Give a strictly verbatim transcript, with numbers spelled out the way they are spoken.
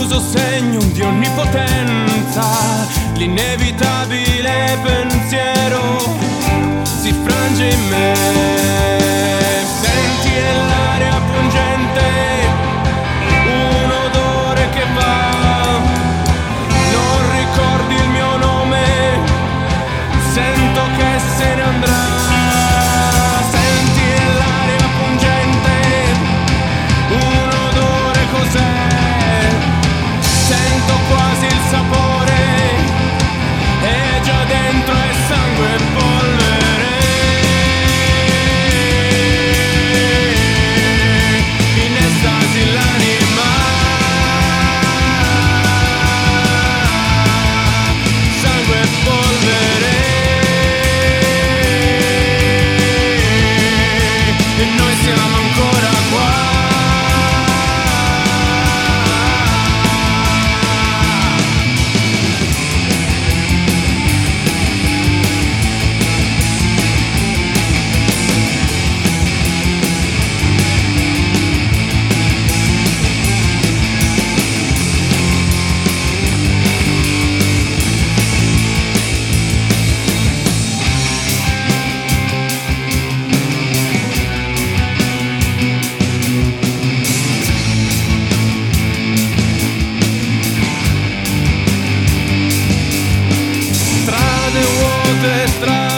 confuso segno di onnipotenza, l'inevitabile pensiero si frange in me. Senti l'aria pungente, un odore che va, non ricordi il mio nome, sento che se ne andrà. Senti l'aria pungente, un odore cos'è, sento quasi il sapore, e già dentro è sangue e polvere. In estasi l'anima, sangue e polvere, e noi siamo ancora qua. Strade vuote, strade